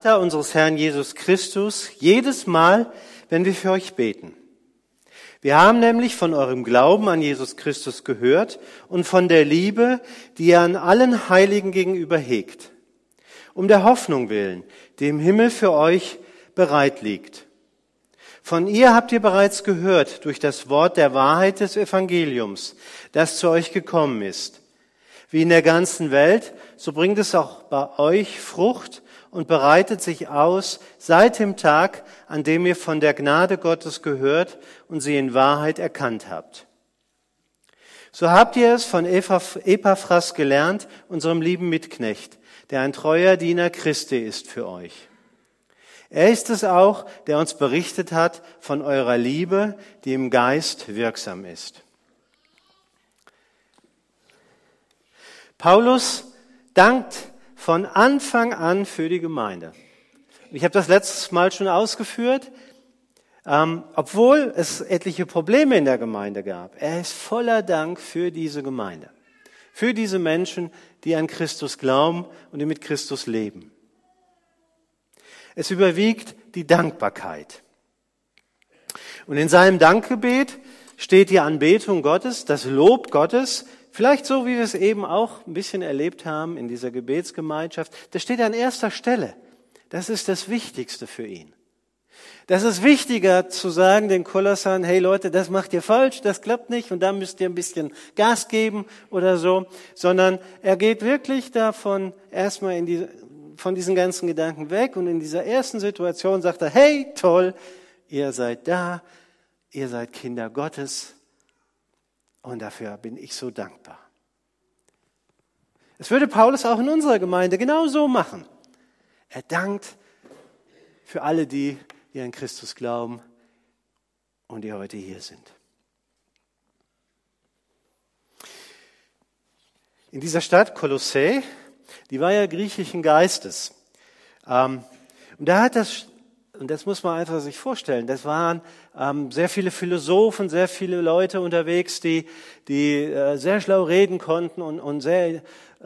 Unseres Herrn Jesus Christus jedes Mal, wenn wir für euch beten. Wir haben nämlich von eurem Glauben an Jesus Christus gehört und von der Liebe, die ihr an allen Heiligen gegenüber hegt, um der Hoffnung willen, die im Himmel für euch bereit liegt. Von ihr habt ihr bereits gehört durch das Wort der Wahrheit des Evangeliums, das zu euch gekommen ist. Wie in der ganzen Welt, so bringt es auch bei euch Frucht und bereitet sich aus seit dem Tag, an dem ihr von der Gnade Gottes gehört und sie in Wahrheit erkannt habt. So habt ihr es von Epaphras gelernt, unserem lieben Mitknecht, der ein treuer Diener Christi ist für euch. Er ist es auch, der uns berichtet hat von eurer Liebe, die im Geist wirksam ist. Paulus dankt von Anfang an für die Gemeinde. Ich habe das letztes Mal schon ausgeführt, obwohl es etliche Probleme in der Gemeinde gab. Er ist voller Dank für diese Gemeinde, für diese Menschen, die an Christus glauben und die mit Christus leben. Es überwiegt die Dankbarkeit. Und in seinem Dankgebet steht die Anbetung Gottes, das Lob Gottes, vielleicht so, wie wir es eben auch ein bisschen erlebt haben in dieser Gebetsgemeinschaft. Das steht an erster Stelle. Das ist das Wichtigste für ihn. Das ist wichtiger zu sagen den Kolossern, hey Leute, das macht ihr falsch, das klappt nicht und da müsst ihr ein bisschen Gas geben oder so, sondern er geht wirklich davon erstmal von diesen ganzen Gedanken weg und in dieser ersten Situation sagt er, hey, toll, ihr seid da, ihr seid Kinder Gottes. Und dafür bin ich so dankbar. Es würde Paulus auch in unserer Gemeinde genau so machen. Er dankt für alle die an Christus glauben und die heute hier sind. In dieser Stadt Kolossä, die war ja griechischen Geistes. Und da hat das muss man einfach sich vorstellen, das waren sehr viele Philosophen, sehr viele Leute unterwegs, die sehr schlau reden konnten und sehr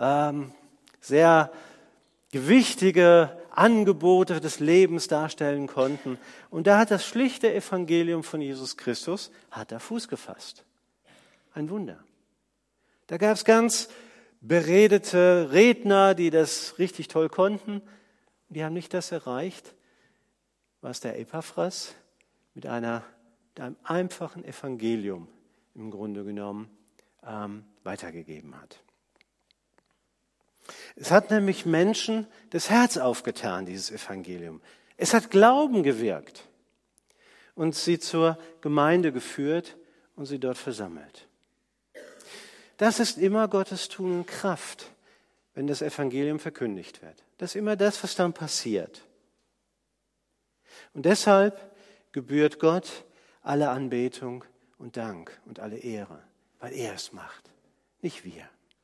gewichtige Angebote des Lebens darstellen konnten. Und da hat das schlichte Evangelium von Jesus Christus, hat da Fuß gefasst. Ein Wunder. Da gab es ganz beredete Redner, die das richtig toll konnten. Die haben nicht das erreicht, was der Epaphras mit einem einfachen Evangelium im Grunde genommen weitergegeben hat. Es hat nämlich Menschen das Herz aufgetan, dieses Evangelium. Es hat Glauben gewirkt und sie zur Gemeinde geführt und sie dort versammelt. Das ist immer Gottes Tun und Kraft, wenn das Evangelium verkündigt wird. Das ist immer das, was dann passiert. Und deshalb gebührt Gott alle Anbetung und Dank und alle Ehre, weil er es macht, nicht wir.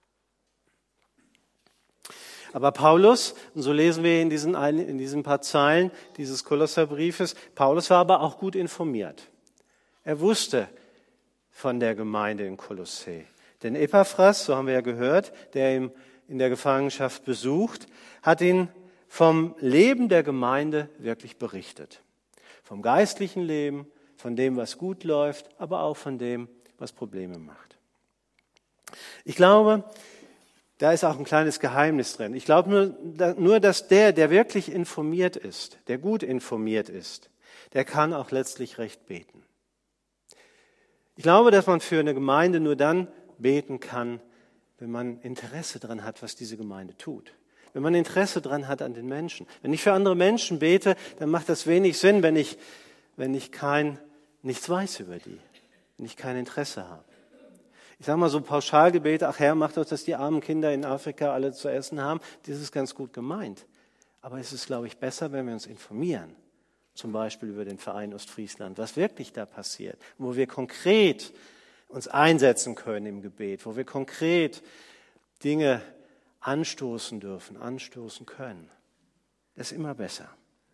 Aber Paulus, und so lesen wir in diesen paar Zeilen dieses Kolosserbriefes, Paulus war aber auch gut informiert. Er wusste von der Gemeinde in Kolossä. Denn Epaphras, so haben wir ja gehört, der ihn in der Gefangenschaft besucht, hat ihn vom Leben der Gemeinde wirklich berichtet. Vom geistlichen Leben, von dem, was gut läuft, aber auch von dem, was Probleme macht. Ich glaube, da ist auch ein kleines Geheimnis drin. Ich glaube nur, dass der wirklich informiert ist, der gut informiert ist, der kann auch letztlich recht beten. Ich glaube, dass man für eine Gemeinde nur dann beten kann, wenn man Interesse daran hat, was diese Gemeinde tut. Wenn man Interesse daran hat an den Menschen. Wenn ich für andere Menschen bete, dann macht das wenig Sinn, wenn ich nichts weiß über die, wenn ich kein Interesse habe. Ich sage mal so Pauschalgebete, ach Herr, mach doch, dass die armen Kinder in Afrika alle zu essen haben. Das ist ganz gut gemeint. Aber es ist, glaube ich, besser, wenn wir uns informieren. Zum Beispiel über den Verein Ostfriesland, was wirklich da passiert. Wo wir konkret uns einsetzen können im Gebet, wo wir konkret Dinge anstoßen können. Das ist immer besser.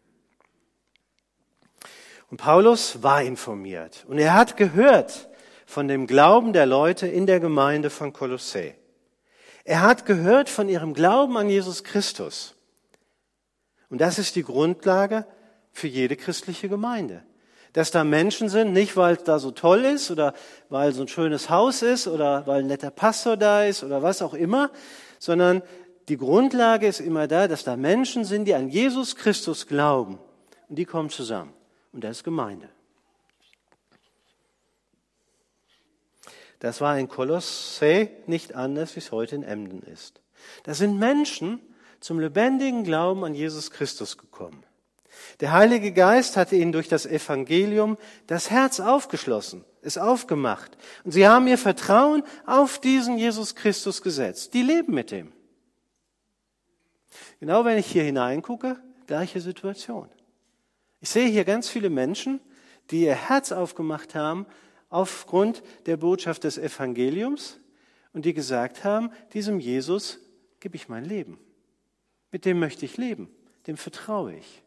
Und Paulus war informiert und er hat gehört von dem Glauben der Leute in der Gemeinde von Kolossä. Er hat gehört von ihrem Glauben an Jesus Christus. Und das ist die Grundlage für jede christliche Gemeinde. Dass da Menschen sind, nicht weil es da so toll ist oder weil so ein schönes Haus ist oder weil ein netter Pastor da ist oder was auch immer, sondern die Grundlage ist immer da, dass da Menschen sind, die an Jesus Christus glauben. Und die kommen zusammen. Und das ist Gemeinde. Das war in Kolossä nicht anders, wie es heute in Emden ist. Da sind Menschen zum lebendigen Glauben an Jesus Christus gekommen. Der Heilige Geist hatte ihnen durch das Evangelium das Herz aufgeschlossen, es aufgemacht. Und sie haben ihr Vertrauen auf diesen Jesus Christus gesetzt. Die leben mit ihm. Genau wenn ich hier hineingucke, gleiche Situation. Ich sehe hier ganz viele Menschen, die ihr Herz aufgemacht haben aufgrund der Botschaft des Evangeliums und die gesagt haben, diesem Jesus gebe ich mein Leben. Mit dem möchte ich leben, dem vertraue ich.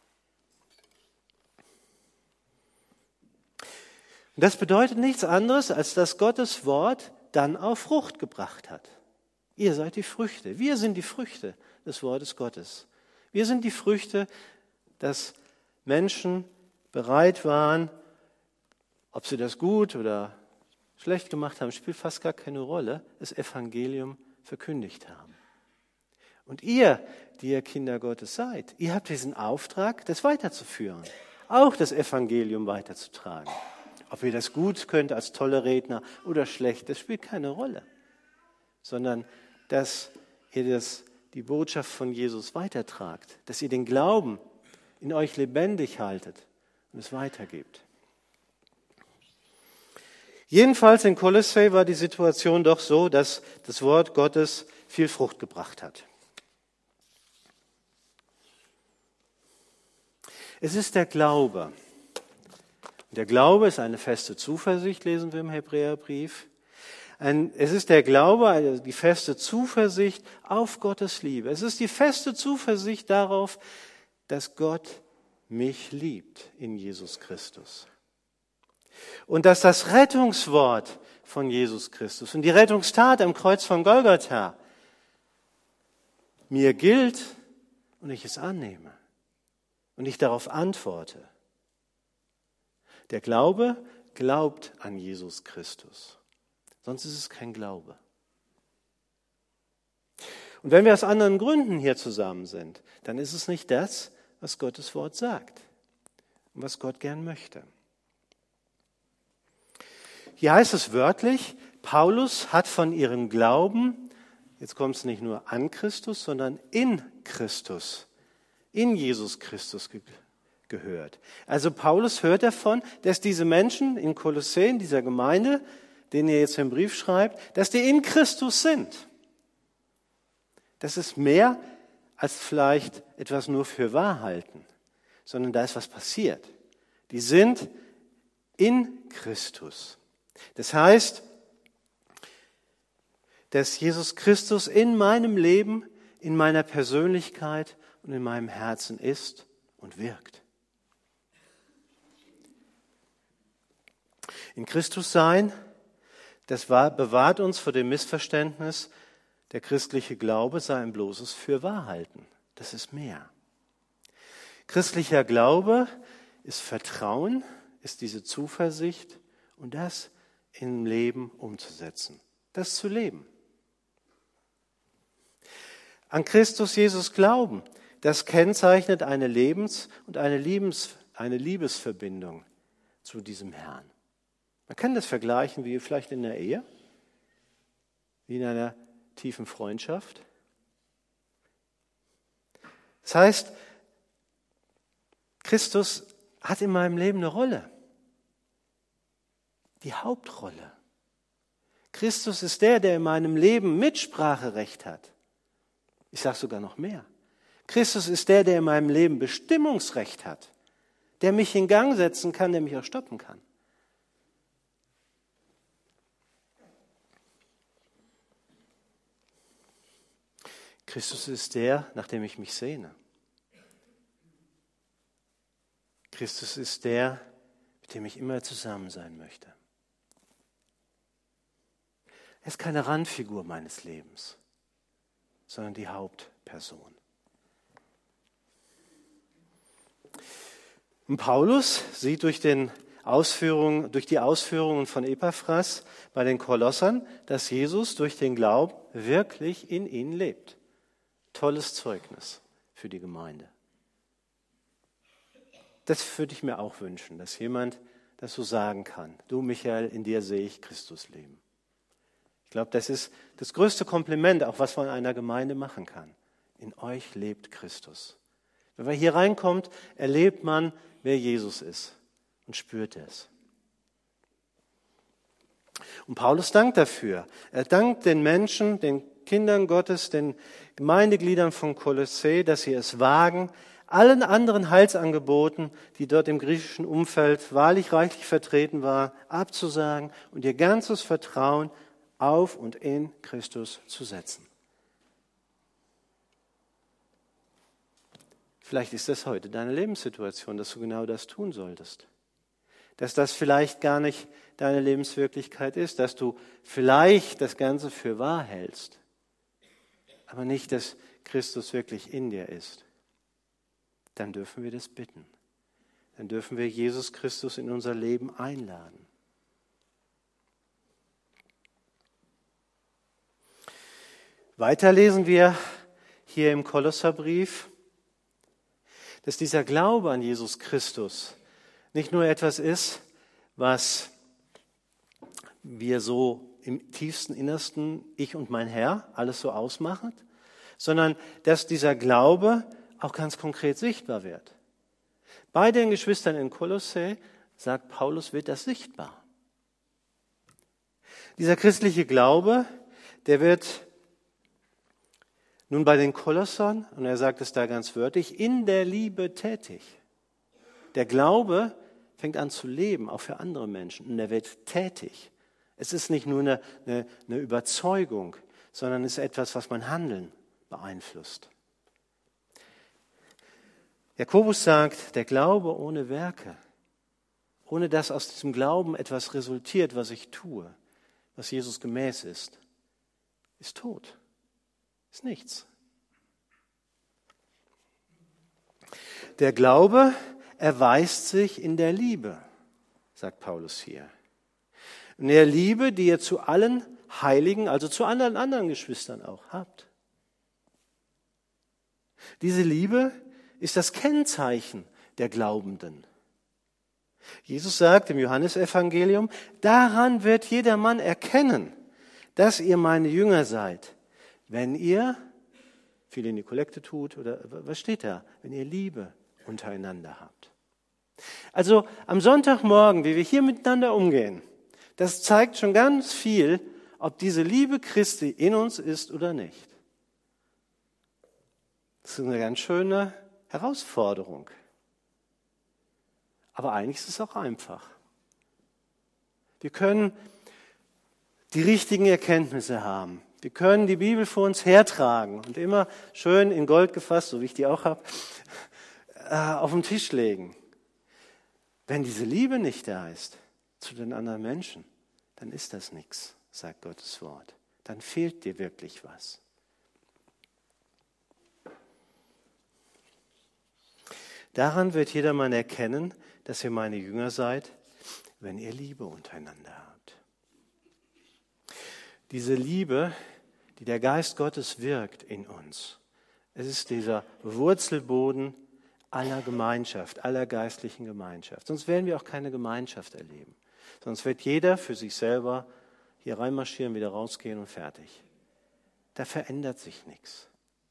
Und das bedeutet nichts anderes, als dass Gottes Wort dann auch Frucht gebracht hat. Ihr seid die Früchte. Wir sind die Früchte des Wortes Gottes. Wir sind die Früchte, dass Menschen bereit waren, ob sie das gut oder schlecht gemacht haben, spielt fast gar keine Rolle, das Evangelium verkündigt haben. Und ihr, die ihr Kinder Gottes seid, ihr habt diesen Auftrag, das weiterzuführen, auch das Evangelium weiterzutragen. Ob ihr das gut könnt als tolle Redner oder schlecht, das spielt keine Rolle, sondern dass ihr die Botschaft von Jesus weitertragt, dass ihr den Glauben in euch lebendig haltet und es weitergebt. Jedenfalls in Kolossä war die Situation doch so, dass das Wort Gottes viel Frucht gebracht hat. Es ist der Glaube. Der Glaube ist eine feste Zuversicht, lesen wir im Hebräerbrief. Es ist der Glaube, also die feste Zuversicht auf Gottes Liebe. Es ist die feste Zuversicht darauf, dass Gott mich liebt in Jesus Christus. Und dass das Rettungswort von Jesus Christus und die Rettungstat am Kreuz von Golgatha mir gilt und ich es annehme und ich darauf antworte. Der Glaube glaubt an Jesus Christus. Sonst ist es kein Glaube. Und wenn wir aus anderen Gründen hier zusammen sind, dann ist es nicht das, was Gottes Wort sagt und was Gott gern möchte. Hier heißt es wörtlich, Paulus hat von ihrem Glauben, jetzt kommt es nicht nur an Christus, sondern in Christus, in Jesus Christus gehört. Also Paulus hört davon, dass diese Menschen in Kolossä, in dieser Gemeinde, denen er jetzt den Brief schreibt, dass die in Christus sind. Das ist mehr als vielleicht etwas nur für wahr halten, sondern da ist was passiert. Die sind in Christus. Das heißt, dass Jesus Christus in meinem Leben, in meiner Persönlichkeit und in meinem Herzen ist und wirkt. In Christus sein, das bewahrt uns vor dem Missverständnis, der christliche Glaube sei ein bloßes Fürwahrhalten. Das ist mehr. Christlicher Glaube ist Vertrauen, ist diese Zuversicht und das im Leben umzusetzen, das zu leben. An Christus Jesus glauben, das kennzeichnet eine und eine Liebesverbindung zu diesem Herrn. Man kann das vergleichen wie vielleicht in der Ehe, wie in einer tiefen Freundschaft. Das heißt, Christus hat in meinem Leben eine Rolle. Die Hauptrolle. Christus ist der in meinem Leben Mitspracherecht hat. Ich sage sogar noch mehr. Christus ist der in meinem Leben Bestimmungsrecht hat, der mich in Gang setzen kann, der mich auch stoppen kann. Christus ist der, nach dem ich mich sehne. Christus ist der, mit dem ich immer zusammen sein möchte. Er ist keine Randfigur meines Lebens, sondern die Hauptperson. Und Paulus sieht durch die Ausführungen von Epaphras bei den Kolossern, dass Jesus durch den Glauben wirklich in ihnen lebt. Tolles Zeugnis für die Gemeinde. Das würde ich mir auch wünschen, dass jemand das so sagen kann. Du, Michael, in dir sehe ich Christus leben. Ich glaube, das ist das größte Kompliment, auch was man einer Gemeinde machen kann. In euch lebt Christus. Wenn man hier reinkommt, erlebt man, wer Jesus ist und spürt es. Und Paulus dankt dafür. Er dankt den Menschen, den Kindern Gottes, den Gemeindegliedern von Kolossä, dass sie es wagen, allen anderen Heilsangeboten, die dort im griechischen Umfeld wahrlich reichlich vertreten waren, abzusagen und ihr ganzes Vertrauen auf und in Christus zu setzen. Vielleicht ist das heute deine Lebenssituation, dass du genau das tun solltest. Dass das vielleicht gar nicht deine Lebenswirklichkeit ist, dass du vielleicht das Ganze für wahr hältst, aber nicht, dass Christus wirklich in dir ist. Dann dürfen wir das bitten. Dann dürfen wir Jesus Christus in unser Leben einladen. Weiter lesen wir hier im Kolosserbrief, dass dieser Glaube an Jesus Christus nicht nur etwas ist, was wir so im tiefsten Innersten, ich und mein Herr, alles so ausmachen, sondern dass dieser Glaube auch ganz konkret sichtbar wird. Bei den Geschwistern in Kolossä, sagt Paulus, wird das sichtbar. Dieser christliche Glaube, der wird nun bei den Kolossern, und er sagt es da ganz wörtlich, in der Liebe tätig. Der Glaube fängt an zu leben, auch für andere Menschen, und er wird tätig. Es ist nicht nur eine Überzeugung, sondern es ist etwas, was mein Handeln beeinflusst. Jakobus sagt, der Glaube ohne Werke, ohne dass aus diesem Glauben etwas resultiert, was ich tue, was Jesus gemäß ist tot, ist nichts. Der Glaube erweist sich in der Liebe, sagt Paulus hier. In der Liebe, die ihr zu allen Heiligen, also zu anderen Geschwistern auch habt. Diese Liebe ist das Kennzeichen der Glaubenden. Jesus sagt im Johannesevangelium, daran wird jedermann erkennen, dass ihr meine Jünger seid, wenn ihr viel in die Kollekte tut, oder was steht da? Wenn ihr Liebe untereinander habt. Also am Sonntagmorgen, wie wir hier miteinander umgehen, das zeigt schon ganz viel, ob diese Liebe Christi in uns ist oder nicht. Das ist eine ganz schöne Herausforderung. Aber eigentlich ist es auch einfach. Wir können die richtigen Erkenntnisse haben. Wir können die Bibel vor uns hertragen und immer schön in Gold gefasst, so wie ich die auch habe, auf den Tisch legen. Wenn diese Liebe nicht da ist zu den anderen Menschen, dann ist das nichts, sagt Gottes Wort. Dann fehlt dir wirklich was. Daran wird jedermann erkennen, dass ihr meine Jünger seid, wenn ihr Liebe untereinander habt. Diese Liebe, die der Geist Gottes wirkt in uns, es ist dieser Wurzelboden aller Gemeinschaft, aller geistlichen Gemeinschaft. Sonst werden wir auch keine Gemeinschaft erleben. Sonst wird jeder für sich selber hier reinmarschieren, wieder rausgehen und fertig. Da verändert sich nichts.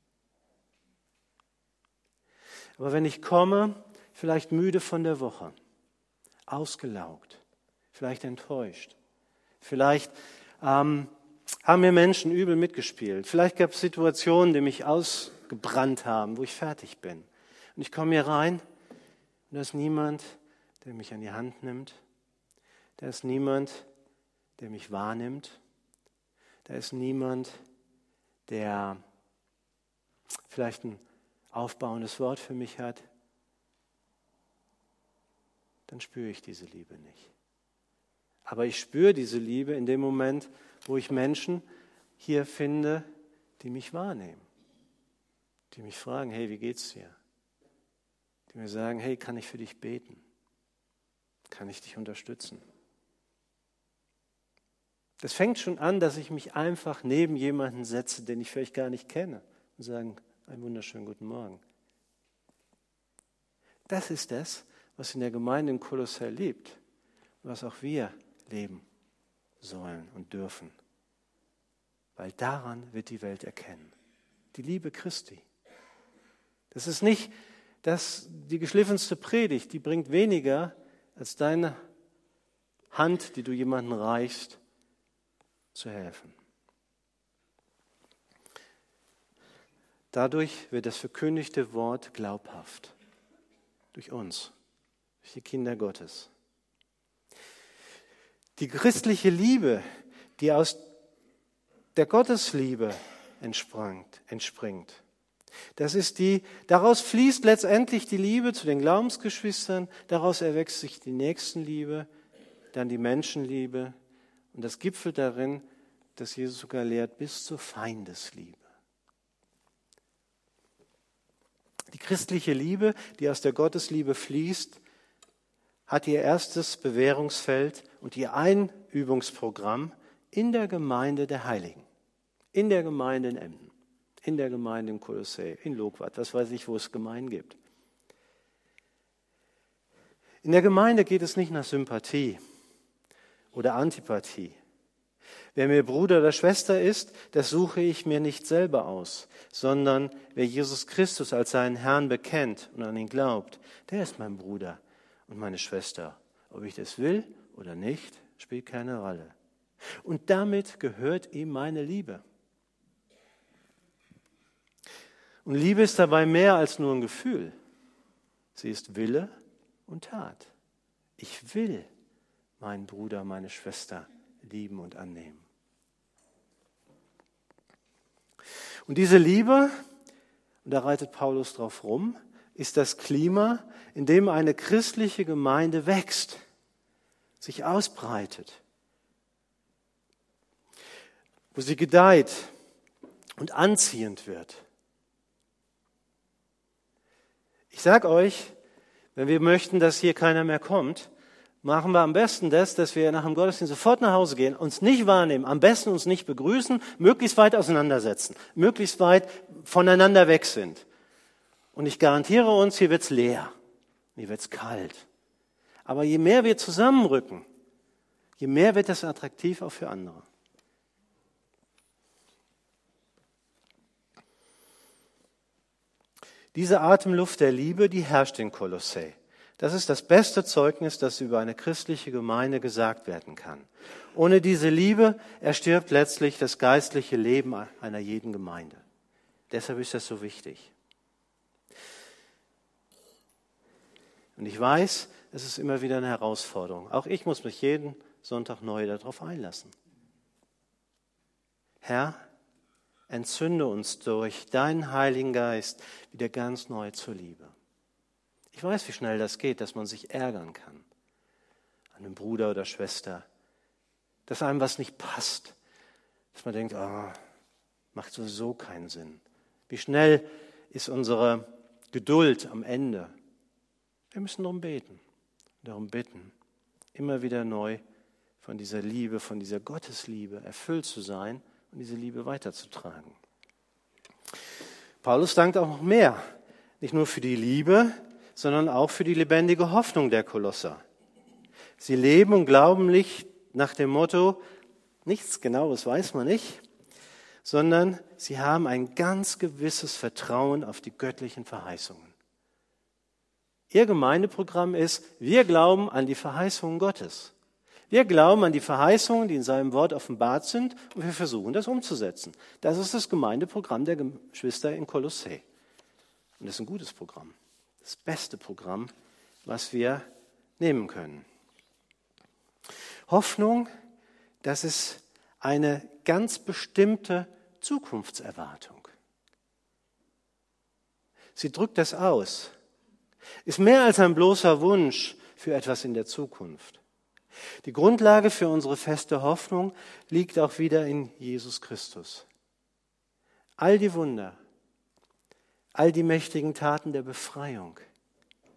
Aber wenn ich komme, vielleicht müde von der Woche, ausgelaugt, vielleicht enttäuscht, vielleicht haben mir Menschen übel mitgespielt, vielleicht gab es Situationen, die mich ausgebrannt haben, wo ich fertig bin. Und ich komme hier rein und da ist niemand, der mich an die Hand nimmt. Da ist niemand, der mich wahrnimmt. Da ist niemand, der vielleicht ein aufbauendes Wort für mich hat. Dann spüre ich diese Liebe nicht. Aber ich spüre diese Liebe in dem Moment, wo ich Menschen hier finde, die mich wahrnehmen. Die mich fragen, hey, wie geht's dir? die mir sagen, hey, kann ich für dich beten? Kann ich dich unterstützen? Das fängt schon an, dass ich mich einfach neben jemanden setze, den ich vielleicht gar nicht kenne und sage, einen wunderschönen guten Morgen. Das ist das, was in der Gemeinde in Kolossä lebt, was auch wir leben sollen und dürfen. Weil daran wird die Welt erkennen. Die Liebe Christi. Das ist nicht die geschliffenste Predigt, die bringt weniger als deine Hand, die du jemandem reichst, zu helfen. Dadurch wird das verkündigte Wort glaubhaft. Durch uns, durch die Kinder Gottes. Die christliche Liebe, die aus der Gottesliebe entspringt. Daraus fließt letztendlich die Liebe zu den Glaubensgeschwistern, daraus erwächst sich die Nächstenliebe, dann die Menschenliebe und das gipfelt darin, dass Jesus sogar lehrt, bis zur Feindesliebe. Die christliche Liebe, die aus der Gottesliebe fließt, hat ihr erstes Bewährungsfeld und ihr Einübungsprogramm in der Gemeinde der Heiligen, in der Gemeinde in Emden, in der Gemeinde in Kolossä, in Logwart, was weiß ich, wo es Gemeinden gibt. In der Gemeinde geht es nicht nach Sympathie oder Antipathie. Wer mir Bruder oder Schwester ist, das suche ich mir nicht selber aus, sondern wer Jesus Christus als seinen Herrn bekennt und an ihn glaubt, der ist mein Bruder und meine Schwester. Ob ich das will oder nicht, spielt keine Rolle. Und damit gehört ihm meine Liebe. Und Liebe ist dabei mehr als nur ein Gefühl. Sie ist Wille und Tat. Ich will meinen Bruder, meine Schwester lieben und annehmen. Und diese Liebe, und da reitet Paulus drauf rum, ist das Klima, in dem eine christliche Gemeinde wächst, sich ausbreitet, wo sie gedeiht und anziehend wird. Ich sage euch, wenn wir möchten, dass hier keiner mehr kommt, machen wir am besten das, dass wir nach dem Gottesdienst sofort nach Hause gehen, uns nicht wahrnehmen, am besten uns nicht begrüßen, möglichst weit auseinandersetzen, möglichst weit voneinander weg sind. Und ich garantiere uns, hier wird's leer, hier wird's kalt. Aber je mehr wir zusammenrücken, je mehr wird das attraktiv auch für andere. Diese Atemluft der Liebe, die herrscht in Kolossä. Das ist das beste Zeugnis, das über eine christliche Gemeinde gesagt werden kann. Ohne diese Liebe erstirbt letztlich das geistliche Leben einer jeden Gemeinde. Deshalb ist das so wichtig. Und ich weiß, es ist immer wieder eine Herausforderung. Auch ich muss mich jeden Sonntag neu darauf einlassen. Herr, entzünde uns durch deinen Heiligen Geist wieder ganz neu zur Liebe. Ich weiß, wie schnell das geht, dass man sich ärgern kann an einem Bruder oder Schwester, dass einem was nicht passt, dass man denkt, macht sowieso keinen Sinn. Wie schnell ist unsere Geduld am Ende? Wir müssen darum beten, darum bitten, immer wieder neu von dieser Liebe, von dieser Gottesliebe erfüllt zu sein und diese Liebe weiterzutragen. Paulus dankt auch noch mehr, nicht nur für die Liebe, sondern auch für die lebendige Hoffnung der Kolosser. Sie leben und glauben nicht nach dem Motto, nichts Genaues weiß man nicht, sondern sie haben ein ganz gewisses Vertrauen auf die göttlichen Verheißungen. Ihr Gemeindeprogramm ist, wir glauben an die Verheißungen Gottes. Wir glauben an die Verheißungen, die in seinem Wort offenbart sind, und wir versuchen, das umzusetzen. Das ist das Gemeindeprogramm der Geschwister in Kolossä. Und das ist ein gutes Programm. Das beste Programm, was wir nehmen können. Hoffnung, das ist eine ganz bestimmte Zukunftserwartung. Sie drückt das aus. Ist mehr als ein bloßer Wunsch für etwas in der Zukunft. Die Grundlage für unsere feste Hoffnung liegt auch wieder in Jesus Christus. All die Wunder, all die mächtigen Taten der Befreiung,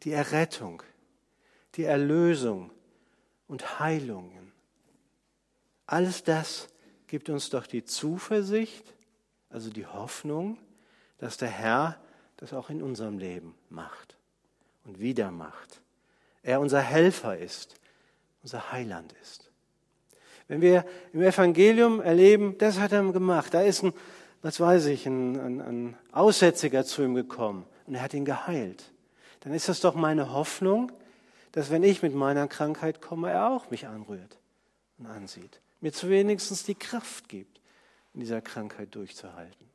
die Errettung, die Erlösung und Heilungen. Alles das gibt uns doch die Zuversicht, also die Hoffnung, dass der Herr das auch in unserem Leben macht und wieder macht. Er unser Helfer ist, unser Heiland ist. Wenn wir im Evangelium erleben, das hat er gemacht, da ist ein Aussätziger zu ihm gekommen und er hat ihn geheilt, dann ist das doch meine Hoffnung, dass wenn ich mit meiner Krankheit komme, er auch mich anrührt und ansieht. Mir zu wenigstens die Kraft gibt, in dieser Krankheit durchzuhalten.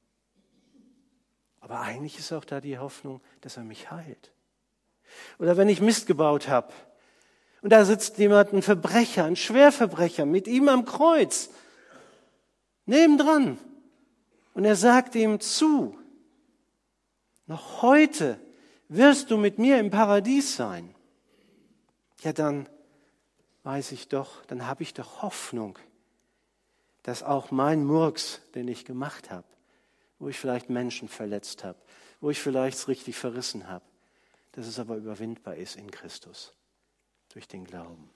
Aber eigentlich ist auch da die Hoffnung, dass er mich heilt. Oder wenn ich Mist gebaut habe und da sitzt jemand, ein Verbrecher, ein Schwerverbrecher, mit ihm am Kreuz, nebendran. Und er sagt ihm zu, noch heute wirst du mit mir im Paradies sein. Ja, dann weiß ich doch, dann habe ich doch Hoffnung, dass auch mein Murks, den ich gemacht habe, wo ich vielleicht Menschen verletzt habe, wo ich vielleicht es richtig verrissen habe, dass es aber überwindbar ist in Christus, durch den Glauben.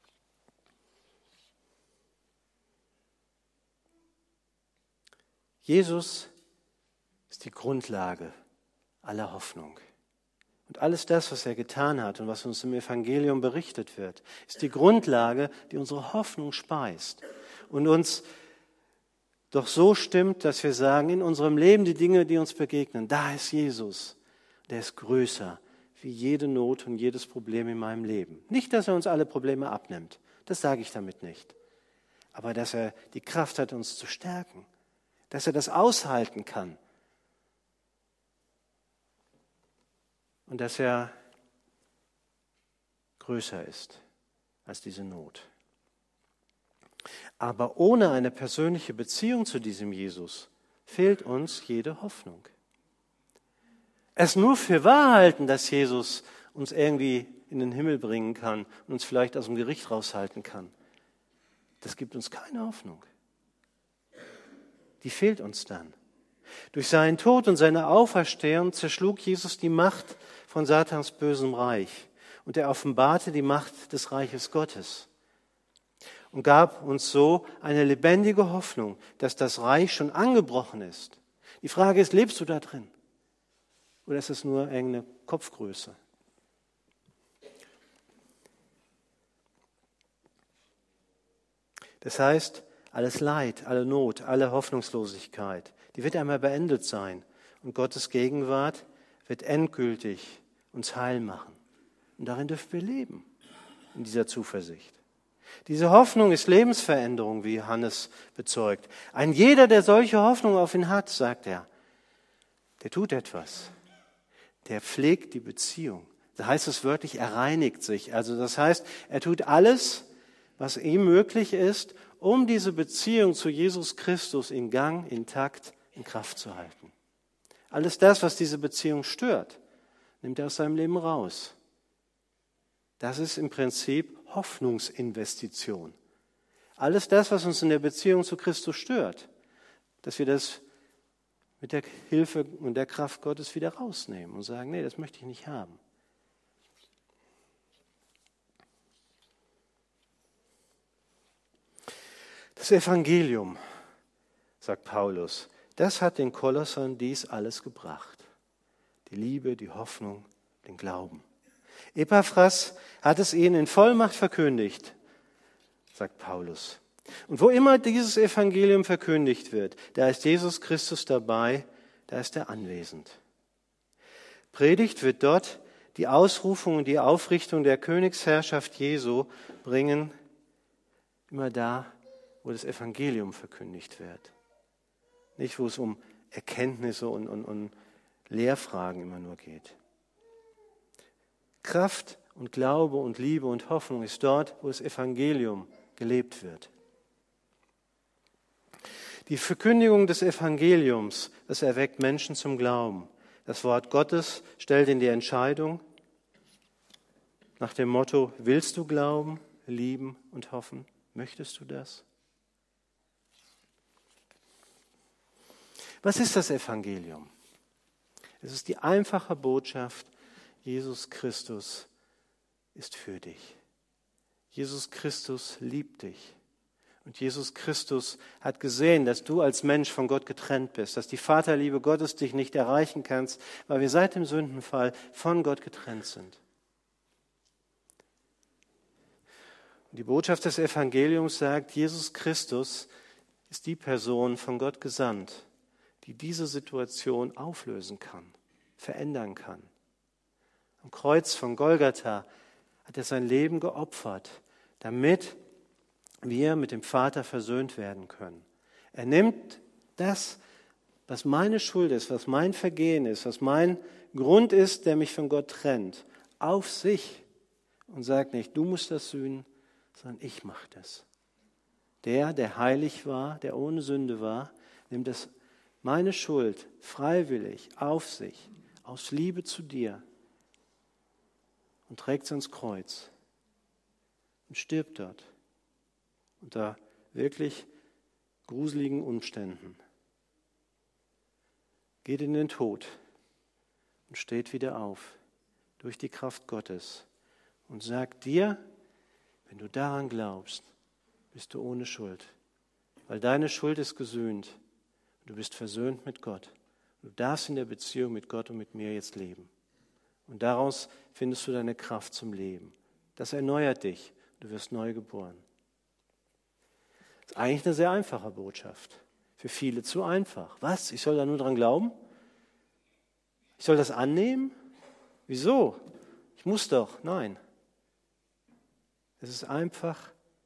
Jesus ist die Grundlage aller Hoffnung. Und alles das, was er getan hat und was uns im Evangelium berichtet wird, ist die Grundlage, die unsere Hoffnung speist und uns doch so stimmt, dass wir sagen, in unserem Leben die Dinge, die uns begegnen, da ist Jesus, der ist größer wie jede Not und jedes Problem in meinem Leben. Nicht, dass er uns alle Probleme abnimmt, das sage ich damit nicht, aber dass er die Kraft hat, uns zu stärken, dass er das aushalten kann und dass er größer ist als diese Not. Aber ohne eine persönliche Beziehung zu diesem Jesus fehlt uns jede Hoffnung. Es nur für wahr halten, dass Jesus uns irgendwie in den Himmel bringen kann und uns vielleicht aus dem Gericht raushalten kann, das gibt uns keine Hoffnung. Die fehlt uns dann. Durch seinen Tod und seine Auferstehung zerschlug Jesus die Macht von Satans bösem Reich und er offenbarte die Macht des Reiches Gottes und gab uns so eine lebendige Hoffnung, dass das Reich schon angebrochen ist. Die Frage ist, lebst du da drin? Oder ist es nur irgendeine Kopfgröße? Das heißt, alles Leid, alle Not, alle Hoffnungslosigkeit, die wird einmal beendet sein. Und Gottes Gegenwart wird endgültig uns heil machen. Und darin dürfen wir leben, in dieser Zuversicht. Diese Hoffnung ist Lebensveränderung, wie Johannes bezeugt. Ein jeder, der solche Hoffnung auf ihn hat, sagt er, der tut etwas. Der pflegt die Beziehung. Da heißt es wörtlich, er reinigt sich. Also das heißt, er tut alles, was ihm möglich ist, um diese Beziehung zu Jesus Christus in Gang, intakt, in Kraft zu halten. Alles das, was diese Beziehung stört, nimmt er aus seinem Leben raus. Das ist im Prinzip Hoffnungsinvestition. Alles das, was uns in der Beziehung zu Christus stört, dass wir das mit der Hilfe und der Kraft Gottes wieder rausnehmen und sagen, nee, das möchte ich nicht haben. Das Evangelium, sagt Paulus, das hat den Kolossern dies alles gebracht. Die Liebe, die Hoffnung, den Glauben. Epaphras hat es ihnen in Vollmacht verkündigt, sagt Paulus. Und wo immer dieses Evangelium verkündigt wird, da ist Jesus Christus dabei, da ist er anwesend. Predigt wird dort die Ausrufung und die Aufrichtung der Königsherrschaft Jesu bringen, immer da, wo das Evangelium verkündigt wird. Nicht, wo es um Erkenntnisse und Lehrfragen immer nur geht. Kraft und Glaube und Liebe und Hoffnung ist dort, wo das Evangelium gelebt wird. Die Verkündigung des Evangeliums, das erweckt Menschen zum Glauben. Das Wort Gottes stellt in die Entscheidung nach dem Motto, willst du glauben, lieben und hoffen? Möchtest du das? Was ist das Evangelium? Es ist die einfache Botschaft, Jesus Christus ist für dich. Jesus Christus liebt dich. Und Jesus Christus hat gesehen, dass du als Mensch von Gott getrennt bist, dass die Vaterliebe Gottes dich nicht erreichen kannst, weil wir seit dem Sündenfall von Gott getrennt sind. Und die Botschaft des Evangeliums sagt, Jesus Christus ist die Person von Gott gesandt, die diese Situation auflösen kann, verändern kann. Am Kreuz von Golgatha hat er sein Leben geopfert, damit wir mit dem Vater versöhnt werden können. Er nimmt das, was meine Schuld ist, was mein Vergehen ist, was mein Grund ist, der mich von Gott trennt, auf sich und sagt nicht, du musst das sühnen, sondern ich mache das. Der heilig war, der ohne Sünde war, nimmt das, meine Schuld freiwillig auf sich, aus Liebe zu dir und trägt es ans Kreuz und stirbt dort unter wirklich gruseligen Umständen. Geht in den Tod und steht wieder auf durch die Kraft Gottes und sagt dir, wenn du daran glaubst, bist du ohne Schuld, weil deine Schuld ist gesühnt. Du bist versöhnt mit Gott. Du darfst in der Beziehung mit Gott und mit mir jetzt leben. Und daraus findest du deine Kraft zum Leben. Das erneuert dich. Du wirst neu geboren. Das ist eigentlich eine sehr einfache Botschaft. Für viele zu einfach. Was? Ich soll da nur dran glauben? Ich soll das annehmen? Wieso? Ich muss doch. Nein. Es ist einfach,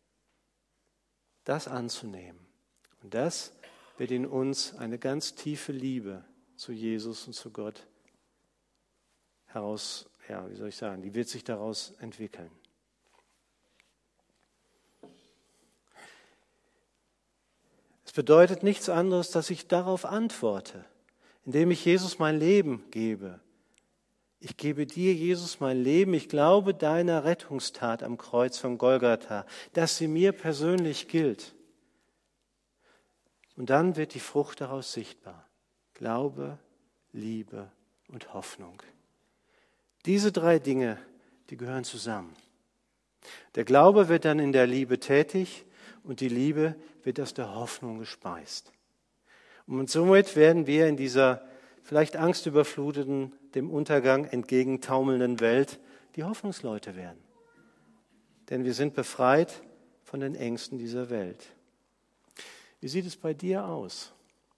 das anzunehmen. Und das wird in uns eine ganz tiefe Liebe zu Jesus und zu Gott die wird sich daraus entwickeln. Es bedeutet nichts anderes, dass ich darauf antworte, indem ich Jesus mein Leben gebe. Ich gebe dir, Jesus, mein Leben. Ich glaube deiner Rettungstat am Kreuz von Golgatha, dass sie mir persönlich gilt. Und dann wird die Frucht daraus sichtbar. Glaube, Liebe und Hoffnung. Diese drei Dinge, die gehören zusammen. Der Glaube wird dann in der Liebe tätig und die Liebe wird aus der Hoffnung gespeist. Und somit werden wir in dieser vielleicht angstüberfluteten, dem Untergang entgegentaumelnden Welt die Hoffnungsleute werden. Denn wir sind befreit von den Ängsten dieser Welt. Wie sieht es bei dir aus?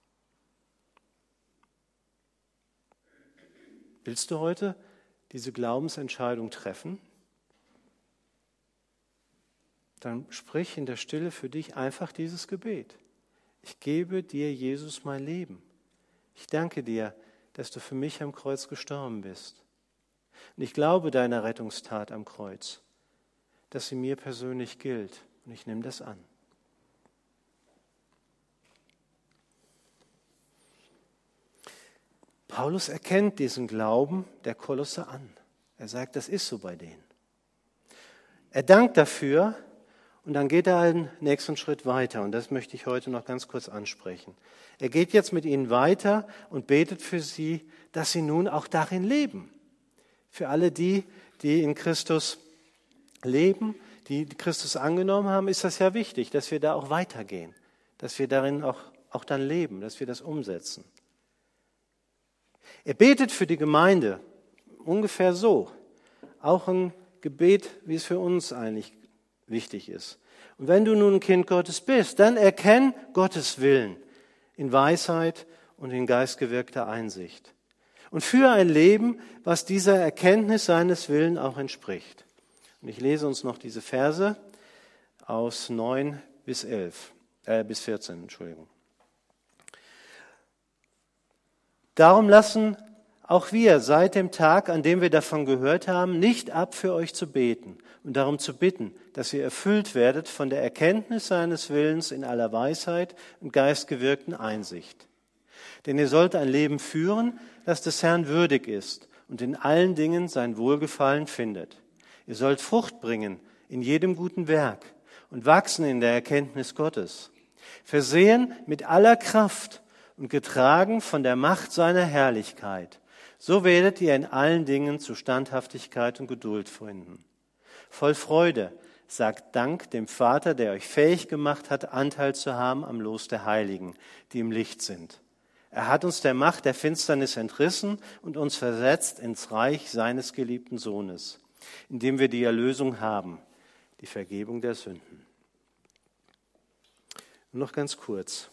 Willst du heute diese Glaubensentscheidung treffen? Dann sprich in der Stille für dich einfach dieses Gebet. Ich gebe dir, Jesus, mein Leben. Ich danke dir, dass du für mich am Kreuz gestorben bist. Und ich glaube deiner Rettungstat am Kreuz, dass sie mir persönlich gilt. Und ich nehme das an. Paulus erkennt diesen Glauben der Kolosser an. Er sagt, das ist so bei denen. Er dankt dafür und dann geht er einen nächsten Schritt weiter. Und das möchte ich heute noch ganz kurz ansprechen. Er geht jetzt mit ihnen weiter und betet für sie, dass sie nun auch darin leben. Für alle die in Christus leben, die Christus angenommen haben, ist das ja wichtig, dass wir da auch weitergehen. Dass wir darin auch dann leben, dass wir das umsetzen. Er betet für die Gemeinde, ungefähr so. Auch ein Gebet, wie es für uns eigentlich wichtig ist. Und wenn du nun ein Kind Gottes bist, dann erkenn Gottes Willen in Weisheit und in geistgewirkter Einsicht. Und führe ein Leben, was dieser Erkenntnis seines Willens auch entspricht. Und ich lese uns noch diese Verse aus 9 bis 14, Entschuldigung. Darum lassen auch wir seit dem Tag, an dem wir davon gehört haben, nicht ab, für euch zu beten und darum zu bitten, dass ihr erfüllt werdet von der Erkenntnis seines Willens in aller Weisheit und geistgewirkten Einsicht. Denn ihr sollt ein Leben führen, das des Herrn würdig ist und in allen Dingen sein Wohlgefallen findet. Ihr sollt Frucht bringen in jedem guten Werk und wachsen in der Erkenntnis Gottes, versehen mit aller Kraft und getragen von der Macht seiner Herrlichkeit, So werdet ihr in allen Dingen zu Standhaftigkeit und Geduld finden. Voll Freude sagt Dank dem Vater, der euch fähig gemacht hat, Anteil zu haben am Los der Heiligen, die im Licht sind. Er hat uns der Macht der Finsternis entrissen und uns versetzt ins Reich seines geliebten Sohnes, in dem wir die Erlösung haben, die Vergebung der Sünden. Und noch ganz kurz.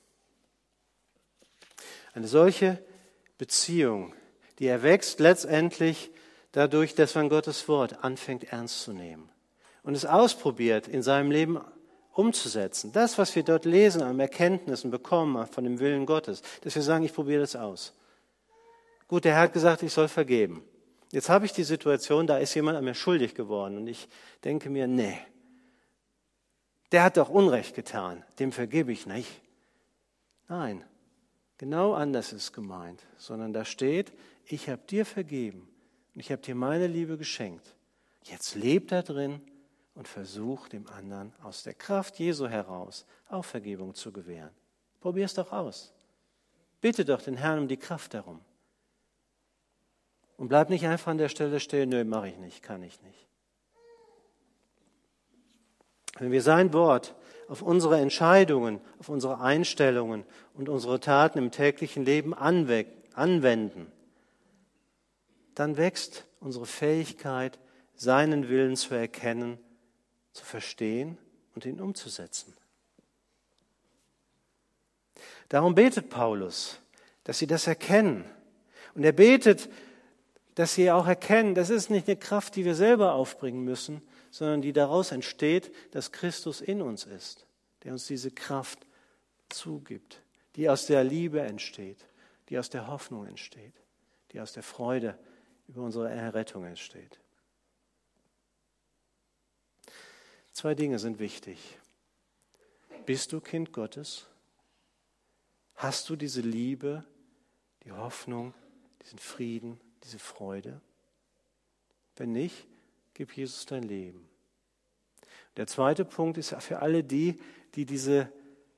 Eine solche Beziehung, die erwächst letztendlich dadurch, dass man Gottes Wort anfängt ernst zu nehmen und es ausprobiert, in seinem Leben umzusetzen. Das, was wir dort lesen an Erkenntnissen bekommen von dem Willen Gottes, dass wir sagen, ich probiere das aus. Gut, der Herr hat gesagt, ich soll vergeben. Jetzt habe ich die Situation, da ist jemand an mir schuldig geworden und ich denke mir, nee, der hat doch Unrecht getan, dem vergebe ich nicht. Nein, genau anders ist gemeint, sondern da steht, ich habe dir vergeben und ich habe dir meine Liebe geschenkt. Jetzt leb da drin und versuch dem anderen aus der Kraft Jesu heraus auch Vergebung zu gewähren. Probier es doch aus. Bitte doch den Herrn um die Kraft darum. Und bleib nicht einfach an der Stelle stehen, nö, mache ich nicht, kann ich nicht. Wenn wir sein Wort auf unsere Entscheidungen, auf unsere Einstellungen und unsere Taten im täglichen Leben anwenden, dann wächst unsere Fähigkeit, seinen Willen zu erkennen, zu verstehen und ihn umzusetzen. Darum betet Paulus, dass sie das erkennen. Und er betet, dass sie auch erkennen, das ist nicht eine Kraft, die wir selber aufbringen müssen, sondern die daraus entsteht, dass Christus in uns ist, der uns diese Kraft zugibt, die aus der Liebe entsteht, die aus der Hoffnung entsteht, die aus der Freude über unsere Errettung entsteht. 2 Dinge sind wichtig. Bist du Kind Gottes? Hast du diese Liebe, die Hoffnung, diesen Frieden, diese Freude? Wenn nicht, gib Jesus dein Leben. Der zweite Punkt ist für alle die diese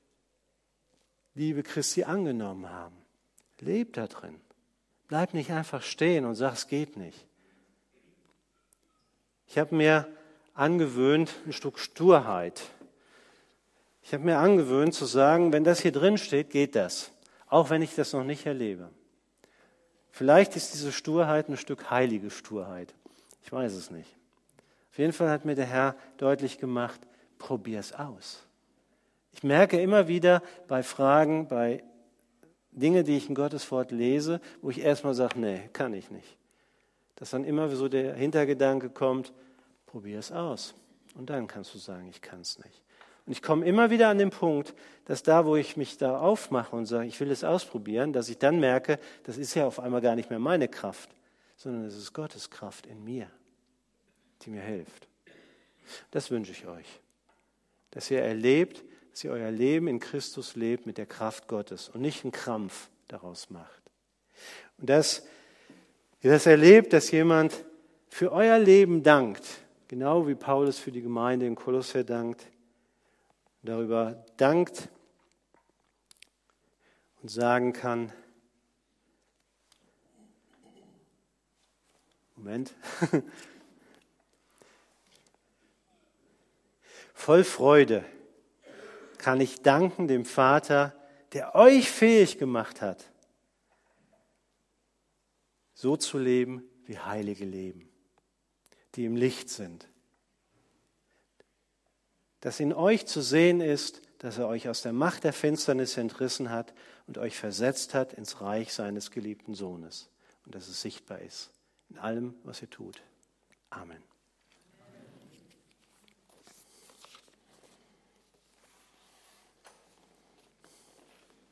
Liebe Christi angenommen haben. Leb da drin. Bleib nicht einfach stehen und sag, es geht nicht. Ich habe mir angewöhnt, ein Stück Sturheit. Ich habe mir angewöhnt zu sagen, wenn das hier drin steht, geht das. Auch wenn ich das noch nicht erlebe. Vielleicht ist diese Sturheit ein Stück heilige Sturheit. Ich weiß es nicht. Auf jeden Fall hat mir der Herr deutlich gemacht, probier es aus. Ich merke immer wieder bei Fragen, bei Dingen, die ich in Gottes Wort lese, wo ich erstmal sage, nee, kann ich nicht. Dass dann immer so der Hintergedanke kommt, probier es aus. Und dann kannst du sagen, ich kann es nicht. Und ich komme immer wieder an den Punkt, dass da, wo ich mich da aufmache und sage, ich will es ausprobieren, dass ich dann merke, das ist ja auf einmal gar nicht mehr meine Kraft, sondern es ist Gottes Kraft in mir, die mir hilft. Das wünsche ich euch, dass ihr erlebt, dass ihr euer Leben in Christus lebt mit der Kraft Gottes und nicht einen Krampf daraus macht. Und dass ihr das erlebt, dass jemand für euer Leben dankt, genau wie Paulus für die Gemeinde in Kolosser dankt, darüber dankt und sagen kann, Moment, voll Freude kann ich danken dem Vater, der euch fähig gemacht hat, so zu leben, wie Heilige leben, die im Licht sind. Dass in euch zu sehen ist, dass er euch aus der Macht der Finsternis entrissen hat und euch versetzt hat ins Reich seines geliebten Sohnes. Und dass es sichtbar ist in allem, was ihr tut. Amen.